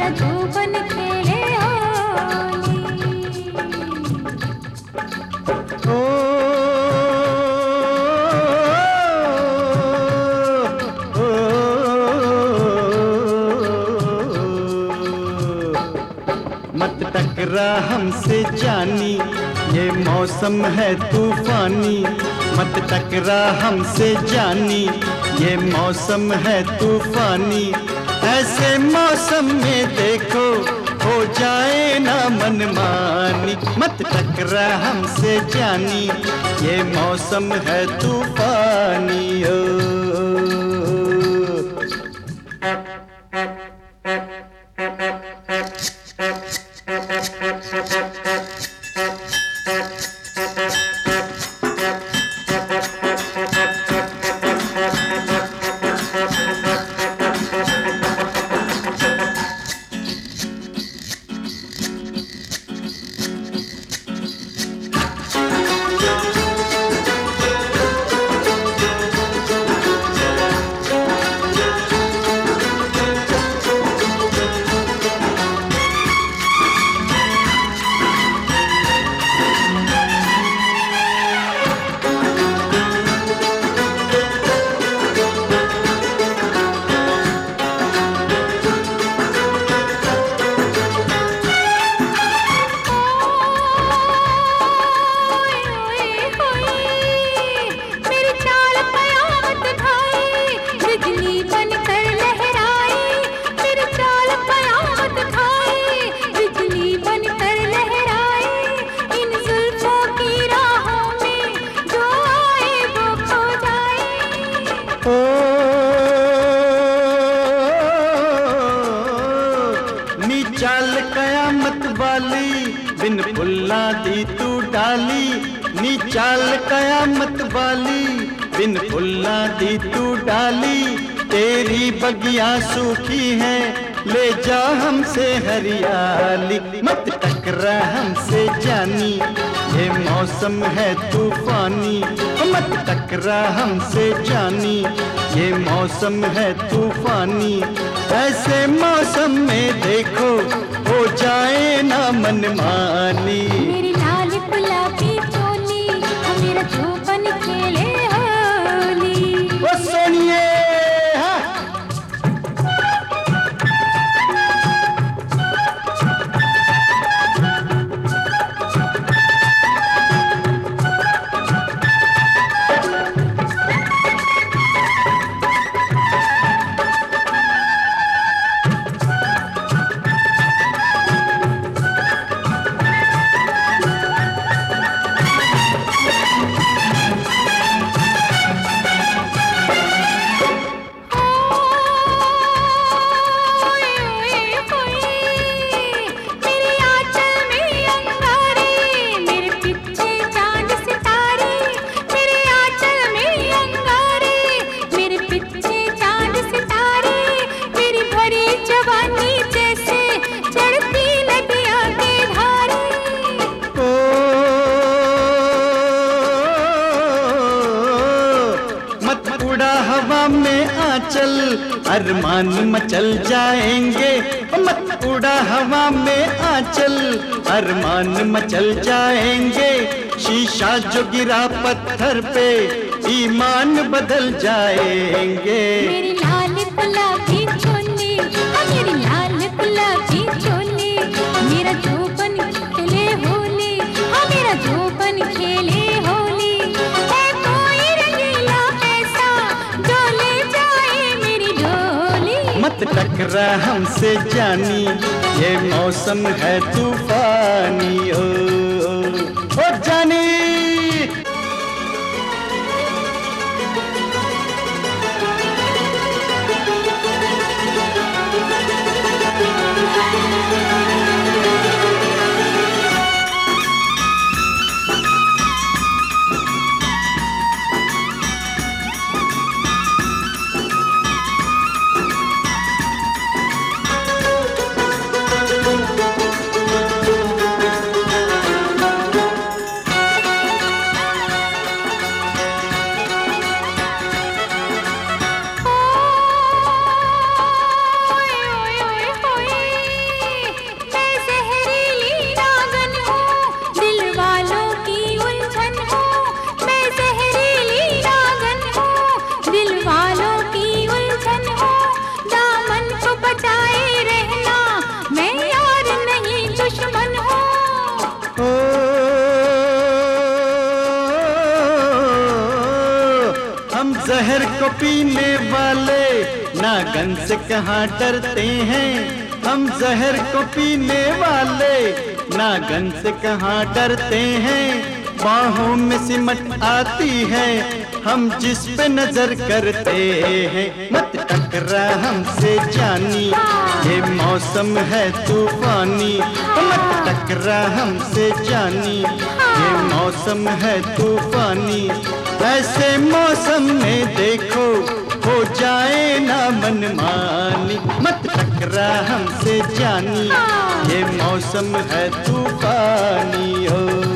मेरा जोबन खेले होली। ओ मत टकरा हमसे जानी, ये मौसम है तूफानी। मत टकरा हमसे जानी, ये मौसम है तूफानी। ऐसे मौसम में देखो हो जाए ना मनमानी। मत टकरा हमसे जानी, ये मौसम है तूफानी। ओ चाल कयामत वाली, बिन फुल्ला दी तू डाली। नी चाल कयामत वाली, बिन फुल्ला दी तू डाली। तेरी बगिया सूखी है, ले जा हमसे हरियाली। मत टकरा हमसे जानी, ये मौसम है तूफानी। मत टकरा हमसे जानी, ये मौसम है तूफानी। ऐसे मौसम में देखो हो जाए ना मनमानी। मेरी लाल गुलाबी चोली, मेरा जोबन खेले होली। ओ सोनिए हवा में आंचल, अरमान मचल जाएंगे। मत उड़ा हवा में आंचल, अरमान मचल जाएंगे। शीशा जो गिरा पत्थर पे, ईमान बदल जाएंगे। मेरी लाल गुलाबी चोली, मेरी लाल गुलाबी चोली। मेरा जोबन खेले होली, मेरा जोबन खेले होली। है कोई रंगीला ऐसा जो ले जाए मेरी डोली। मत टकरा हमसे जानी, ये मौसम है तूफानी। ओ जानी पीने वाले नागन से कहाँ डरते हैं, हम जहर को पीने वाले नागन से कहाँ डरते हैं। बाहों में सिमट आती है हम जिस पे नजर करते हैं। मत टकरा हमसे जानी, ये मौसम है तूफानी। मत टकरा हमसे जानी, ये मौसम है तूफानी। ऐसे मौसम में देखो हो जाए ना मनमानी। मत टकरा हमसे जानी, ये मौसम है तूफानी हो।